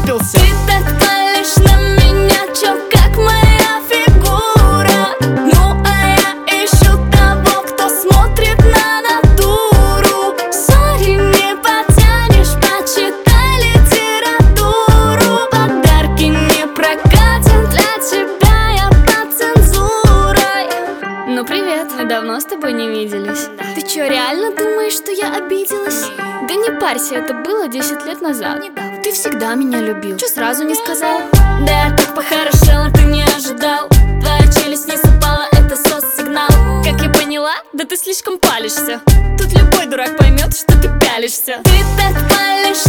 вылупился. Ты так палишь на меня, чё как моя фигура. Ну а я ищу того, кто смотрит на натуру. Сори, не потянешь, почитай литературу. Подарки не прокатят, для тебя я под цензурой. Ну привет, мы давно с тобой не виделись. Ты чё, реально думаешь, что я обиделась? Да не парься, это было 10 лет назад. Ты всегда меня любил, чё сразу не сказал? Да я так похорошела, ты не ожидал. Твоя челюсть не совпала, это сос-сигнал. Как я поняла, да ты слишком палишься. Тут любой дурак поймет, что ты пялишься. Ты так палишь